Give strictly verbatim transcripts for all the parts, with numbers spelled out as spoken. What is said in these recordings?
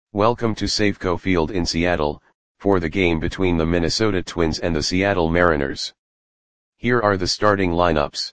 Welcome to Safeco Field in Seattle, for the game between the Minnesota Twins and the Seattle Mariners. Here are the starting lineups.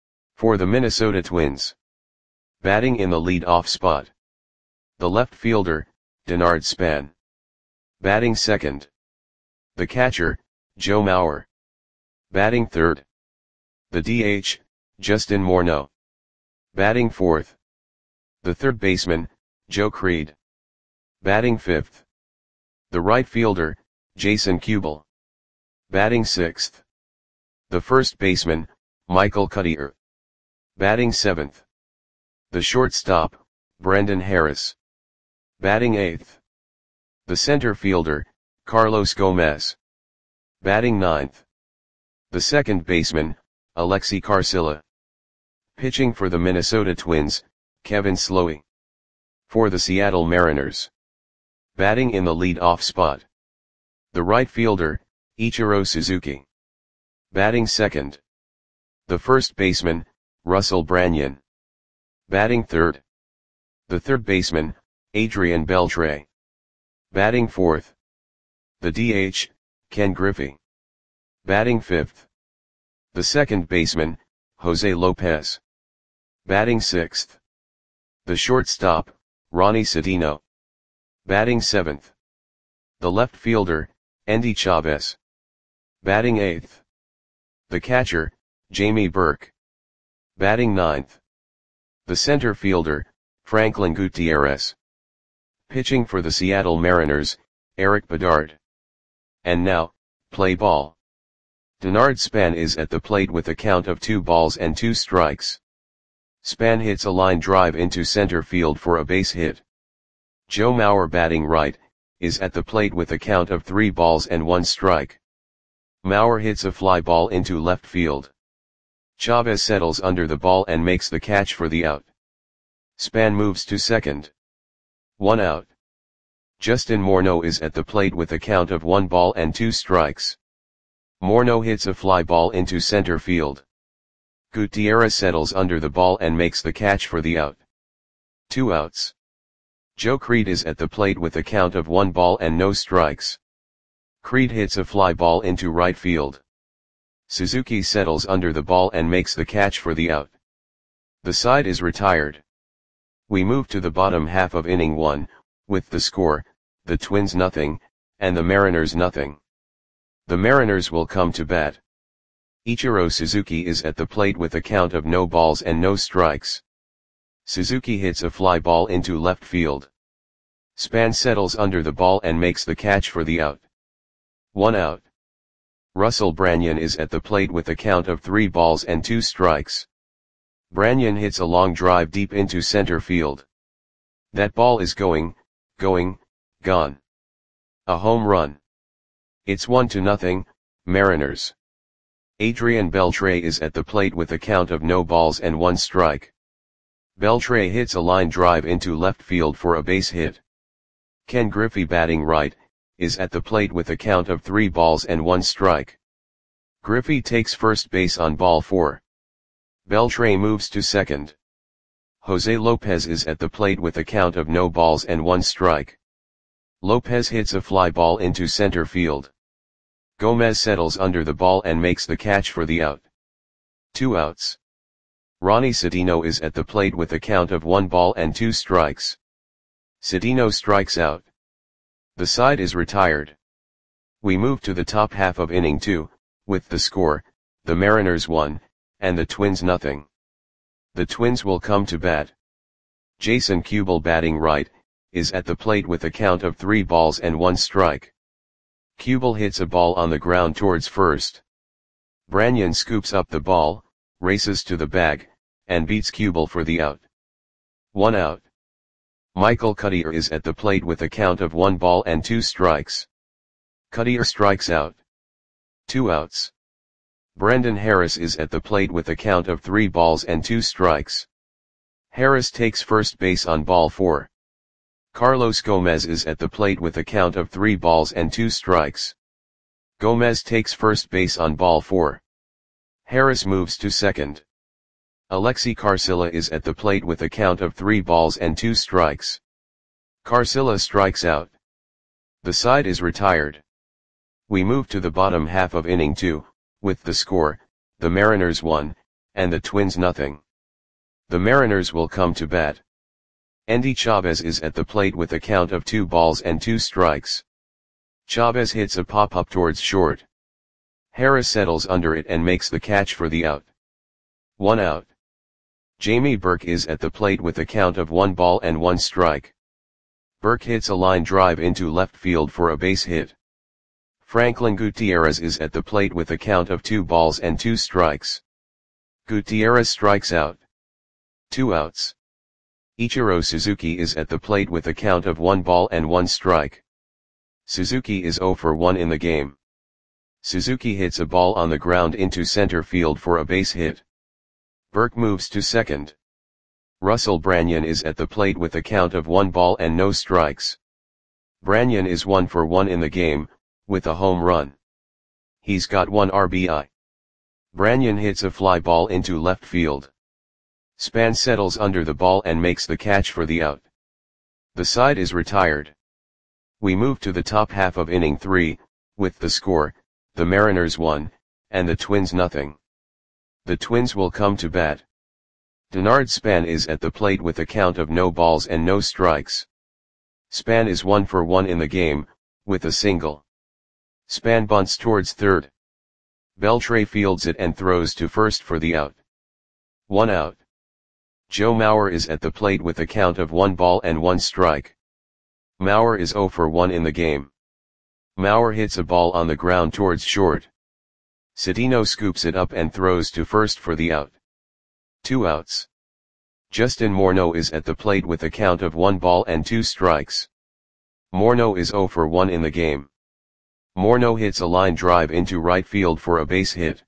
For the Minnesota Twins. Batting in the lead-off spot. The left fielder, Denard Span. Batting second. The catcher, Joe Mauer. Batting third. The D H, Justin Morneau. Batting fourth. The third baseman, Joe Creed. Batting fifth. The right fielder, Jason Kubel. Batting sixth. The first baseman, Michael Cuddyer. Batting seventh. The shortstop, Brendan Harris. Batting eighth. The center fielder, Carlos Gomez. Batting ninth. The second baseman, Alexi Carcilla. Pitching for the Minnesota Twins, Kevin Slowey. For the Seattle Mariners. Batting in the lead-off spot. The right fielder, Ichiro Suzuki. Batting second. The first baseman, Russell Branyan. Batting third. The third baseman, Adrian Beltre. Batting fourth. The D H, Ken Griffey. Batting fifth. The second baseman, Jose Lopez. Batting sixth. The shortstop, Ronnie Sedino. Batting seventh. The left fielder, Endy Chavez. Batting eighth. The catcher, Jamie Burke. Batting ninth. The center fielder, Franklin Gutierrez. Pitching for the Seattle Mariners, Eric Bedard. And now, play ball. Denard Span is at the plate with a count of two balls and two strikes. Span hits a line drive into center field for a base hit. Joe Mauer, batting right, is at the plate with a count of three balls and one strike. Mauer hits a fly ball into left field. Chavez settles under the ball and makes the catch for the out. Span moves to second. One out. Justin Morneau is at the plate with a count of one ball and two strikes. Morneau hits a fly ball into center field. Gutierrez settles under the ball and makes the catch for the out. Two outs. Joe Creed is at the plate with a count of one ball and no strikes. Creed hits a fly ball into right field. Suzuki settles under the ball and makes the catch for the out. The side is retired. We move to the bottom half of inning one, with the score, the Twins nothing, and the Mariners nothing. The Mariners will come to bat. Ichiro Suzuki is at the plate with a count of no balls and no strikes. Suzuki hits a fly ball into left field. Span settles under the ball and makes the catch for the out. One out. Russell Branyan is at the plate with a count of three balls and two strikes. Branyan hits a long drive deep into center field. That ball is going, going, gone. A home run. It's one to nothing, Mariners. Adrian Beltre is at the plate with a count of no balls and one strike. Beltre hits a line drive into left field for a base hit. Ken Griffey, batting right, is at the plate with a count of three balls and one strike. Griffey takes first base on ball four. Beltre moves to second. Jose Lopez is at the plate with a count of no balls and one strike. Lopez hits a fly ball into center field. Gomez settles under the ball and makes the catch for the out. Two outs. Ronnie Sedino is at the plate with a count of one ball and two strikes. Sedino strikes out. The side is retired. We move to the top half of inning two, with the score, the Mariners one, and the Twins nothing. The Twins will come to bat. Jason Kubel, batting right, is at the plate with a count of three balls and one strike. Kubel hits a ball on the ground towards first. Branyan scoops up the ball, races to the bag, and beats Kubel for the out. One out. Michael Cuddyer is at the plate with a count of one ball and two strikes. Cuddyer strikes out. Two outs. Brendan Harris is at the plate with a count of three balls and two strikes. Harris takes first base on ball four. Carlos Gomez is at the plate with a count of three balls and two strikes. Gomez takes first base on ball four. Harris moves to second. Alexi Carcilla is at the plate with a count of three balls and two strikes. Carcilla strikes out. The side is retired. We move to the bottom half of inning two, with the score, the Mariners one, and the Twins nothing. The Mariners will come to bat. Endy Chavez is at the plate with a count of two balls and two strikes. Chavez hits a pop-up towards short. Harris settles under it and makes the catch for the out. One out. Jamie Burke is at the plate with a count of one ball and one strike. Burke hits a line drive into left field for a base hit. Franklin Gutierrez is at the plate with a count of two balls and two strikes. Gutierrez strikes out. Two outs. Ichiro Suzuki is at the plate with a count of one ball and one strike. Suzuki is zero for one in the game. Suzuki hits a ball on the ground into center field for a base hit. Burke moves to second. Russell Branyan is at the plate with a count of one ball and no strikes. Branyan is one for one in the game, with a home run. He's got one R B I. Branyan hits a fly ball into left field. Span settles under the ball and makes the catch for the out. The side is retired. We move to the top half of inning three, with the score, the Mariners one, and the Twins nothing. The Twins will come to bat. Denard Span is at the plate with a count of no balls and no strikes. Span is one for one in the game, with a single. Span bunts towards third. Beltre fields it and throws to first for the out. One out. Joe Mauer is at the plate with a count of one ball and one strike. Mauer is zero for one in the game. Mauer hits a ball on the ground towards short. Cedeno scoops it up and throws to first for the out. Two outs. Justin Morneau is at the plate with a count of one ball and two strikes. Morneau is zero for one in the game. Morneau hits a line drive into right field for a base hit.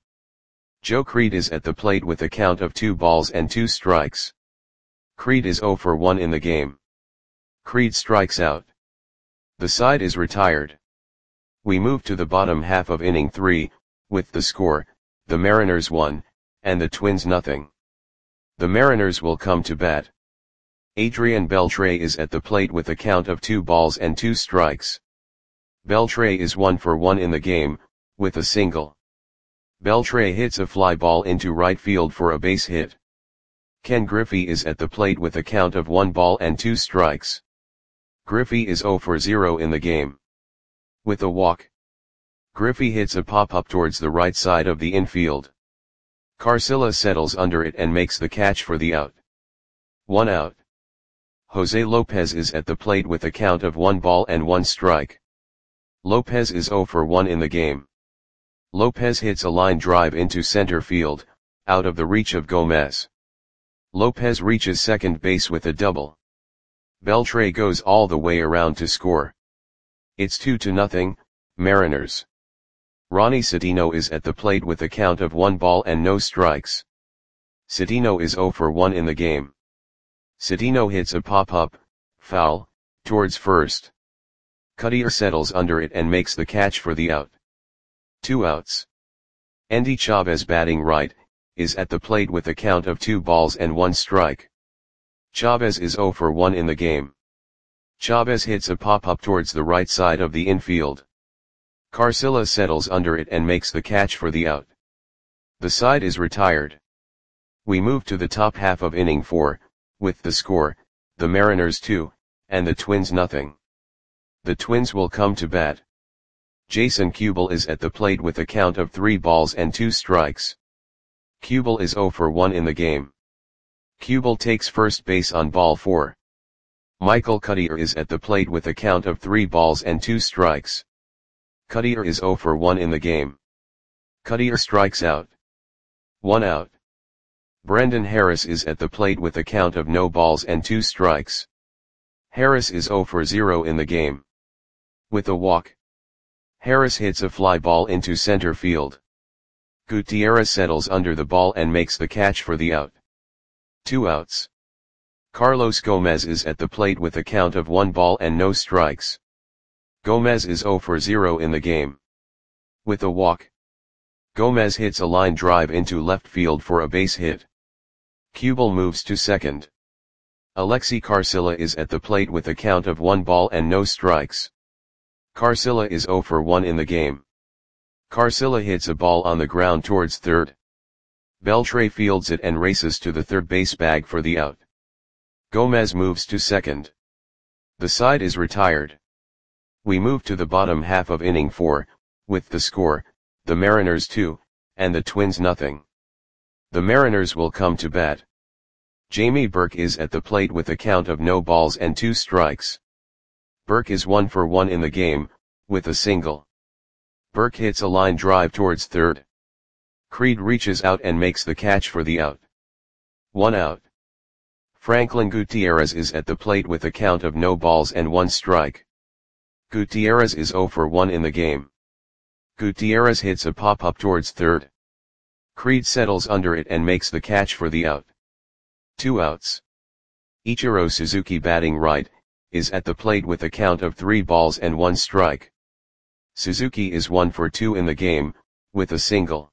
Joe Creed is at the plate with a count of two balls and two strikes. Creed is zero for one in the game. Creed strikes out. The side is retired. We move to the bottom half of inning three, with the score, the Mariners one, and the Twins nothing. The Mariners will come to bat. Adrian Beltre is at the plate with a count of two balls and two strikes. Beltre is one for one in the game, with a single. Beltre hits a fly ball into right field for a base hit. Ken Griffey is at the plate with a count of one ball and two strikes. Griffey is zero for zero in the game. With a walk. Griffey hits a pop-up towards the right side of the infield. Carcilla settles under it and makes the catch for the out. One out. Jose Lopez is at the plate with a count of one ball and one strike. Lopez is zero for one in the game. Lopez hits a line drive into center field, out of the reach of Gomez. Lopez reaches second base with a double. Beltre goes all the way around to score. It's two to nothing, Mariners. Ronnie Cedeno is at the plate with a count of one ball and no strikes. Cedeno is zero for one in the game. Cedeno hits a pop-up, foul, towards first. Cuddyer settles under it and makes the catch for the out. Two outs. Endy Chavez, batting right, is at the plate with a count of two balls and one strike. Chavez is zero for one in the game. Chavez hits a pop-up towards the right side of the infield. Carcilla settles under it and makes the catch for the out. The side is retired. We move to the top half of inning four, with the score, the Mariners two, and the Twins nothing. The Twins will come to bat. Jason Kubel is at the plate with a count of three balls and two strikes. Kubel is zero for one in the game. Kubel takes first base on ball four. Michael Cuddyer is at the plate with a count of three balls and two strikes. Cuddyer is zero for one in the game. Cuddyer strikes out. One out. Brendan Harris is at the plate with a count of no balls and two strikes. Harris is zero for zero in the game. With a walk. Harris hits a fly ball into center field. Gutierrez settles under the ball and makes the catch for the out. Two outs. Carlos Gomez is at the plate with a count of one ball and no strikes. Gomez is zero for zero in the game. With a walk. Gomez hits a line drive into left field for a base hit. Kubel moves to second. Alexi Carcilla is at the plate with a count of one ball and no strikes. Carcilla is zero for one in the game. Carcilla hits a ball on the ground towards third. Beltre fields it and races to the third base bag for the out. Gomez moves to second. The side is retired. We move to the bottom half of inning four, with the score, the Mariners two, and the Twins nothing. The Mariners will come to bat. Jamie Burke is at the plate with a count of no balls and two strikes. Burke is one for one in the game, with a single. Burke hits a line drive towards third. Creed reaches out and makes the catch for the out. One out. Franklin Gutierrez is at the plate with a count of no balls and one strike. Gutierrez is zero for one in the game. Gutierrez hits a pop-up towards third. Creed settles under it and makes the catch for the out. Two outs. Ichiro Suzuki, batting right, is at the plate with a count of three balls and one strike. Suzuki is one for two in the game, with a single.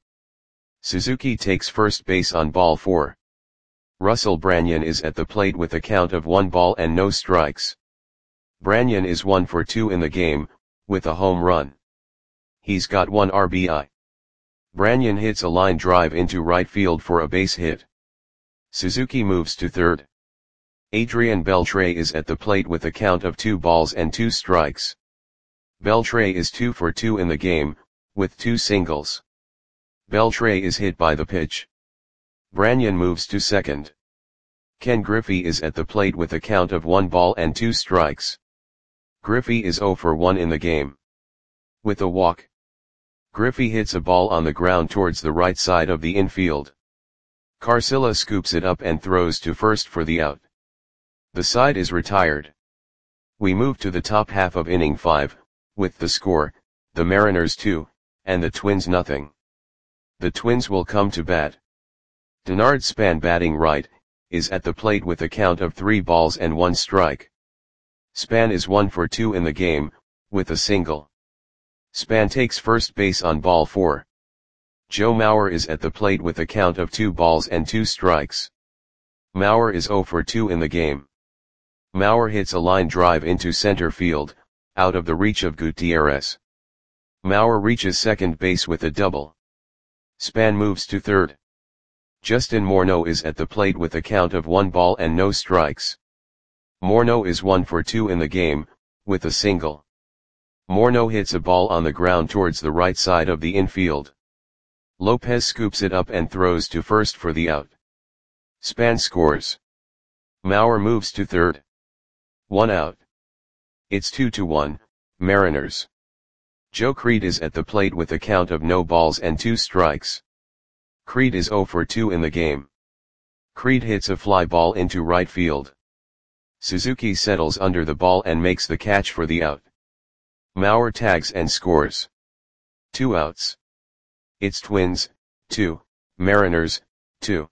Suzuki takes first base on ball four. Russell Branyan is at the plate with a count of one ball and no strikes. Branyan is one for two in the game, with a home run. He's got one R B I. Branyan hits a line drive into right field for a base hit. Suzuki moves to third. Adrian Beltre is at the plate with a count of two balls and two strikes. Beltre is two for two in the game, with two singles. Beltre is hit by the pitch. Branyan moves to second. Ken Griffey is at the plate with a count of one ball and two strikes. Griffey is zero for one in the game. With a walk. Griffey hits a ball on the ground towards the right side of the infield. Carcilla scoops it up and throws to first for the out. The side is retired. We move to the top half of inning five, with the score, the Mariners two, and the Twins nothing. The Twins will come to bat. Denard Span, batting right, is at the plate with a count of three balls and one strike. Span is one for two in the game, with a single. Span takes first base on ball four. Joe Mauer is at the plate with a count of two balls and two strikes. Mauer is zero for two in the game. Mauer hits a line drive into center field, out of the reach of Gutierrez. Mauer reaches second base with a double. Span moves to third. Justin Morneau is at the plate with a count of one ball and no strikes. Morneau is one for two in the game, with a single. Morneau hits a ball on the ground towards the right side of the infield. Lopez scoops it up and throws to first for the out. Span scores. Mauer moves to third. One out. It's two to one, Mariners. Joe Creed is at the plate with a count of no balls and two strikes. Creed is zero for two in the game. Creed hits a fly ball into right field. Suzuki settles under the ball and makes the catch for the out. Mauer tags and scores. Two outs. It's Twins, two, Mariners, two.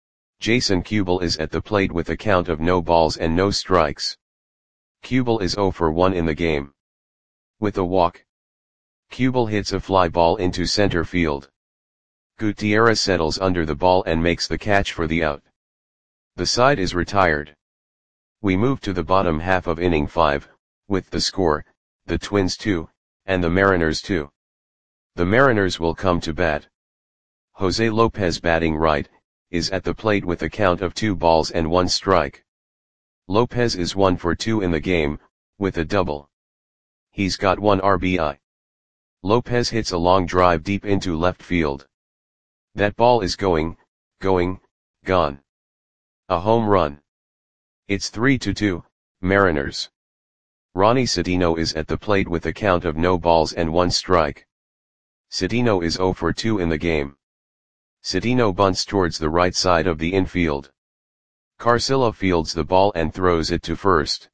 Jason Kubel is at the plate with a count of no balls and no strikes. Kubel is zero for one in the game. With a walk. Kubel hits a fly ball into center field. Gutierrez settles under the ball and makes the catch for the out. The side is retired. We move to the bottom half of inning five, with the score, the Twins two, and the Mariners two. The Mariners will come to bat. Jose Lopez, batting right, is at the plate with a count of two balls and one strike. Lopez is one for two in the game, with a double. He's got one R B I. Lopez hits a long drive deep into left field. That ball is going, going, gone. A home run. It's three to two, Mariners. Ronnie Cedeno is at the plate with a count of no balls and one strike. Cedeno is zero for two in the game. Cedeno bunts towards the right side of the infield. Carcilla fields the ball and throws it to first.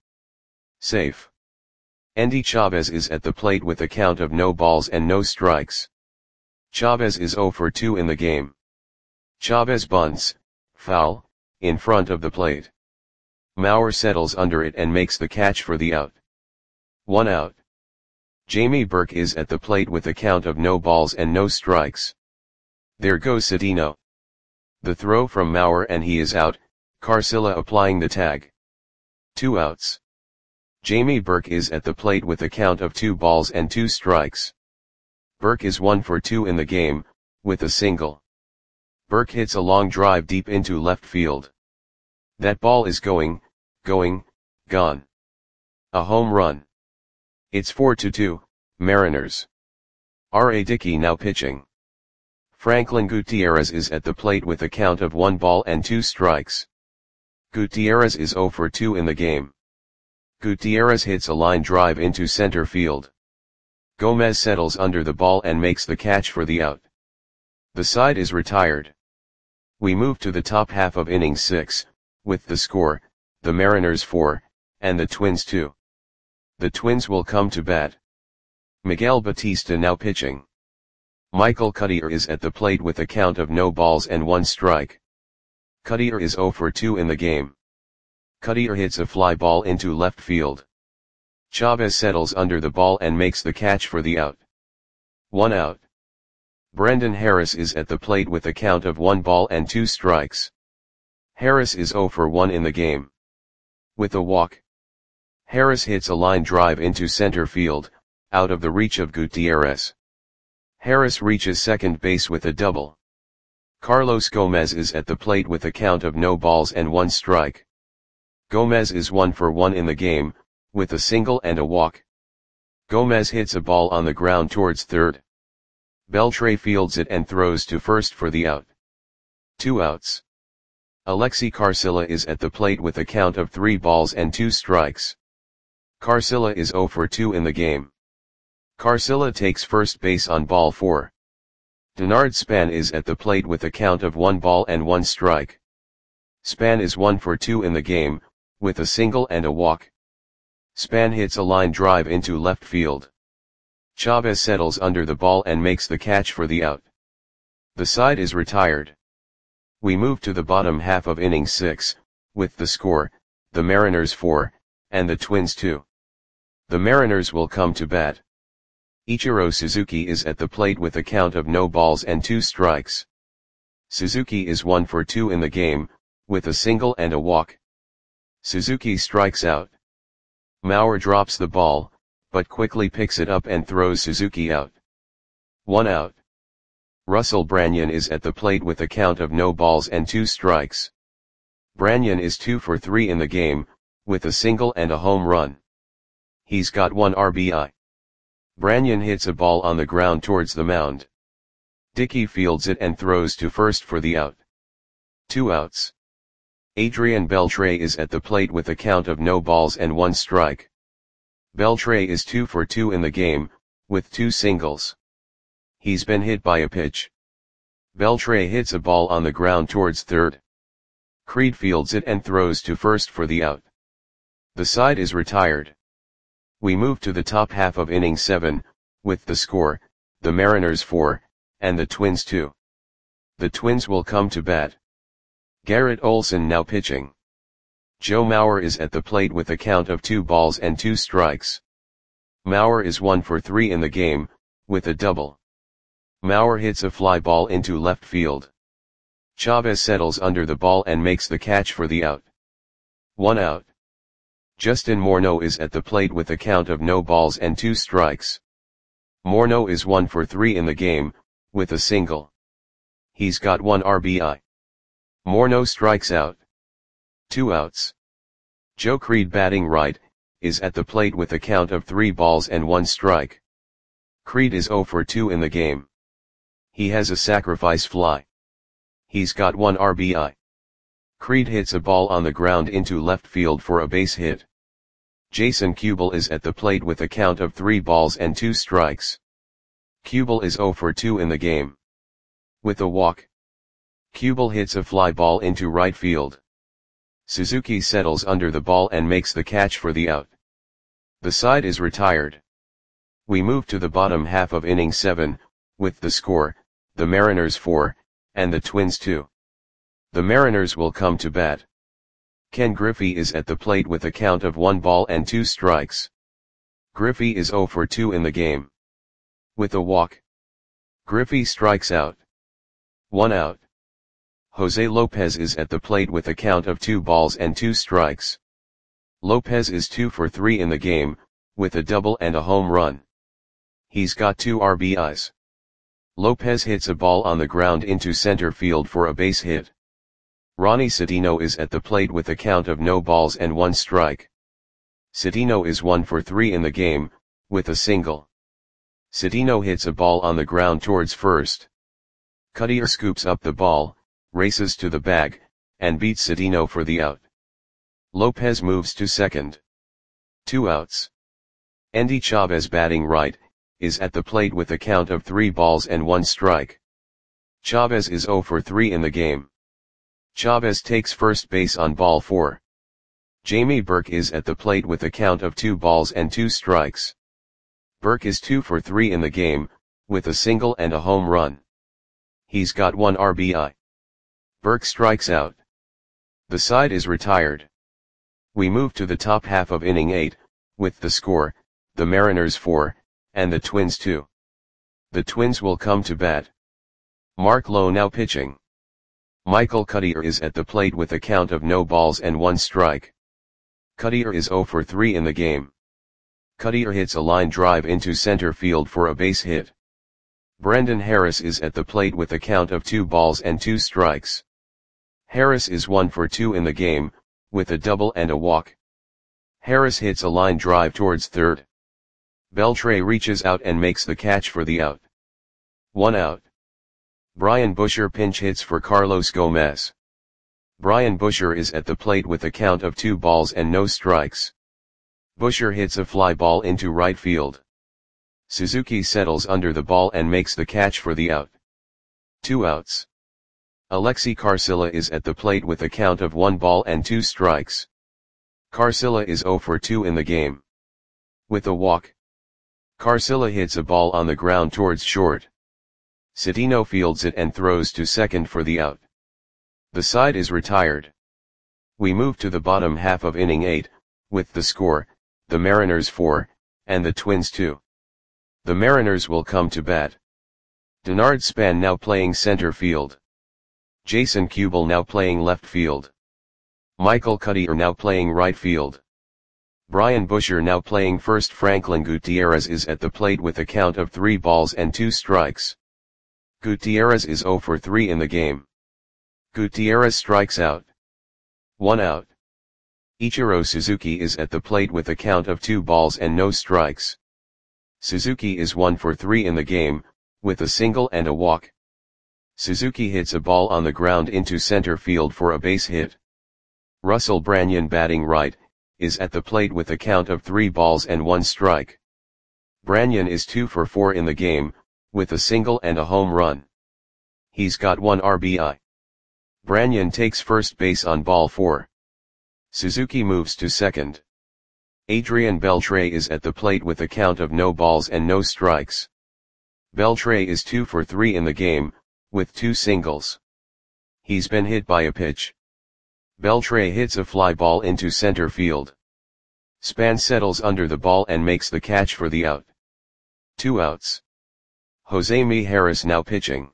Safe. Endy Chavez is at the plate with a count of no balls and no strikes. Chavez is zero for two in the game. Chavez bunts, foul, in front of the plate. Mauer settles under it and makes the catch for the out. One out. Jamie Burke is at the plate with a count of no balls and no strikes. There goes Cedeno. The throw from Mauer and he is out, Carcilla applying the tag. two outs. Jamie Burke is at the plate with a count of two balls and two strikes. Burke is one for two in the game, with a single. Burke hits a long drive deep into left field. That ball is going, going, gone. A home run. It's four to two, Mariners. R A Dickey now pitching. Franklin Gutierrez is at the plate with a count of one ball and two strikes. Gutierrez is zero for two in the game. Gutierrez hits a line drive into center field. Gomez settles under the ball and makes the catch for the out. The side is retired. We move to the top half of inning six, with the score, the Mariners four, and the Twins two. The Twins will come to bat. Miguel Batista now pitching. Michael Cuddyer is at the plate with a count of no balls and one strike. Cuddyer is zero for two in the game. Cuddyer hits a fly ball into left field. Chavez settles under the ball and makes the catch for the out. One out. Brendan Harris is at the plate with a count of one ball and two strikes. Harris is zero for one in the game. With a walk. Harris hits a line drive into center field, out of the reach of Gutierrez. Harris reaches second base with a double. Carlos Gomez is at the plate with a count of no balls and one strike. Gomez is one for one in the game, with a single and a walk. Gomez hits a ball on the ground towards third. Beltre fields it and throws to first for the out. Two outs. Alexi Carcilla is at the plate with a count of three balls and two strikes. Carcilla is zero for two in the game. Carcilla takes first base on ball four. Denard Span is at the plate with a count of one ball and one strike. Span is one for two in the game, with a single and a walk. Span hits a line drive into left field. Chavez settles under the ball and makes the catch for the out. The side is retired. We move to the bottom half of inning six, with the score, the Mariners four, and the Twins two. The Mariners will come to bat. Ichiro Suzuki is at the plate with a count of no balls and two strikes. Suzuki is one for two in the game, with a single and a walk. Suzuki strikes out. Mauer drops the ball, but quickly picks it up and throws Suzuki out. One out. Russell Branyan is at the plate with a count of no balls and two strikes. Branyan is two for three in the game, with a single and a home run. He's got one R B I. Branyan hits a ball on the ground towards the mound. Dickey fields it and throws to first for the out. Two outs. Adrian Beltre is at the plate with a count of no balls and one strike. Beltre is two for two in the game, with two singles. He's been hit by a pitch. Beltre hits a ball on the ground towards third. Creed fields it and throws to first for the out. The side is retired. We move to the top half of inning seven, with the score, the Mariners four, and the Twins two. The Twins will come to bat. Garrett Olson now pitching. Joe Mauer is at the plate with a count of two balls and two strikes. Mauer is one for three in the game, with a double. Mauer hits a fly ball into left field. Chavez settles under the ball and makes the catch for the out. One out. Justin Morneau is at the plate with a count of no balls and two strikes. Morneau is one for three in the game, with a single. He's got one R B I. Morneau strikes out. Two outs. Joe Creed batting right, is at the plate with a count of three balls and one strike. Creed is zero for two in the game. He has a sacrifice fly. He's got one R B I. Creed hits a ball on the ground into left field for a base hit. Jason Kubel is at the plate with a count of three balls and two strikes. Kubel is zero for two in the game. With a walk. Kubel hits a fly ball into right field. Suzuki settles under the ball and makes the catch for the out. The side is retired. We move to the bottom half of inning seven, with the score, the Mariners four, and the Twins two. The Mariners will come to bat. Ken Griffey is at the plate with a count of one ball and two strikes. Griffey is zero for two in the game. With a walk. Griffey strikes out. One out. Jose Lopez is at the plate with a count of two balls and two strikes. Lopez is two for three in the game, with a double and a home run. He's got two R B Is. Lopez hits a ball on the ground into center field for a base hit. Ronnie Citino is at the plate with a count of no balls and one strike. Citino is one for three in the game, with a single. Citino hits a ball on the ground towards first. Cuddyer scoops up the ball, races to the bag, and beats Citino for the out. Lopez moves to second. Two outs. Endy Chavez, batting right, is at the plate with a count of three balls and one strike. Chavez is zero for three in the game. Chavez takes first base on ball four. Jamie Burke is at the plate with a count of two balls and two strikes. Burke is two for three in the game, with a single and a home run. He's got one R B I. Burke strikes out. The side is retired. We move to the top half of inning eight, with the score, the Mariners four, and the Twins two. The Twins will come to bat. Mark Lowe now pitching. Michael Cuddyer is at the plate with a count of no balls and one strike. Cuddyer is zero for three in the game. Cuddyer hits a line drive into center field for a base hit. Brendan Harris is at the plate with a count of two balls and two strikes. Harris is one for two in the game, with a double and a walk. Harris hits a line drive towards third. Beltre reaches out and makes the catch for the out. One out. Brian Busher pinch hits for Carlos Gomez. Brian Busher is at the plate with a count of two balls and no strikes. Busher hits a fly ball into right field. Suzuki settles under the ball and makes the catch for the out. Two outs. Alexi Carcilla is at the plate with a count of one ball and two strikes. Carcilla is zero for two in the game. With a walk. Carcilla hits a ball on the ground towards short. Citino fields it and throws to second for the out. The side is retired. We move to the bottom half of inning eight, with the score, the Mariners four, and the Twins two. The Mariners will come to bat. Denard Span now playing center field. Jason Kubel now playing left field. Michael Cuddyer now playing right field. Brian Busher now playing first. Franklin Gutierrez is at the plate with a count of three balls and two strikes. Gutierrez is zero for three in the game. Gutierrez strikes out. One out. Ichiro Suzuki is at the plate with a count of two balls and no strikes. Suzuki is one for three in the game, with a single and a walk. Suzuki hits a ball on the ground into center field for a base hit. Russell Branyan, batting right, is at the plate with a count of three balls and one strike. Branyan is two for four in the game, with a single and a home run. He's got one R B I. Branyan takes first base on ball four. Suzuki moves to second. Adrian Beltre is at the plate with a count of no balls and no strikes. Beltre is two for three in the game, with two singles. He's been hit by a pitch. Beltre hits a fly ball into center field. Span settles under the ball and makes the catch for the out. Two outs. Jose Mijares now pitching.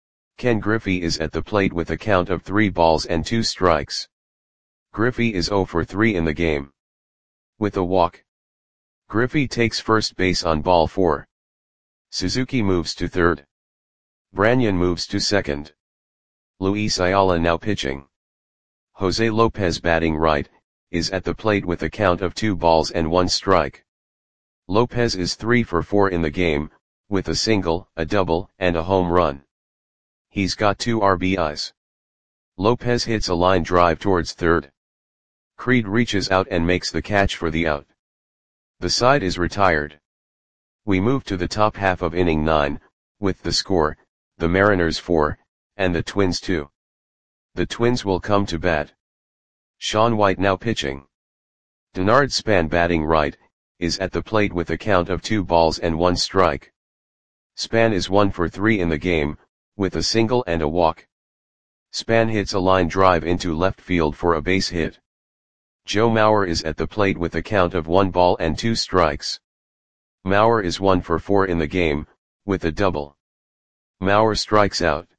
Ken Griffey is at the plate with a count of three balls and two strikes. Griffey is zero for three in the game. With a walk. Griffey takes first base on ball four. Suzuki moves to third. Branyan moves to second. Luis Ayala now pitching. Jose Lopez, batting right, is at the plate with a count of two balls and one strike. Lopez is three for four in the game, with a single, a double, and a home run. He's got two R B Is. Lopez hits a line drive towards third. Creed reaches out and makes the catch for the out. The side is retired. We move to the top half of inning nine, with the score, the Mariners four, and the Twins two. The Twins will come to bat. Sean White now pitching. Denard Span, batting right, is at the plate with a count of two balls and one strike. Span is one for three in the game, with a single and a walk. Span hits a line drive into left field for a base hit. Joe Mauer is at the plate with a count of one ball and two strikes. Mauer is one for four in the game, with a double. Mauer strikes out.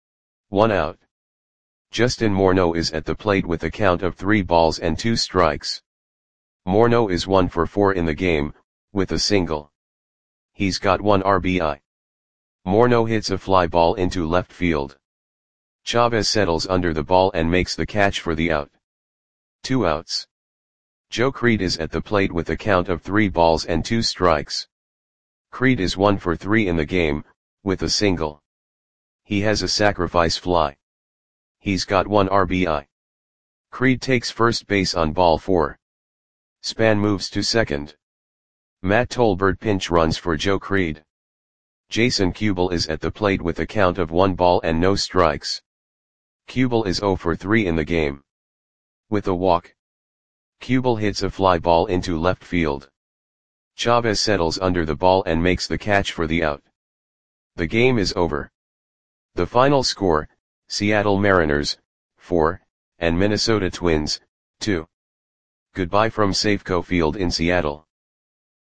One out. Justin Morneau is at the plate with a count of three balls and two strikes. Morneau is one for four in the game, with a single. He's got one R B I. Morneau hits a fly ball into left field. Chavez settles under the ball and makes the catch for the out. Two outs. Joe Creed is at the plate with a count of three balls and two strikes. Creed is one for three in the game, with a single. He has a sacrifice fly. He's got one R B I. Creed takes first base on ball four. Span moves to second. Matt Tolbert pinch runs for Joe Creed. Jason Kubel is at the plate with a count of one ball and no strikes. Kubel is zero for three in the game. With a walk. Kubel hits a fly ball into left field. Chavez settles under the ball and makes the catch for the out. The game is over. The final score, Seattle Mariners, four, and Minnesota Twins, two. Goodbye from Safeco Field in Seattle.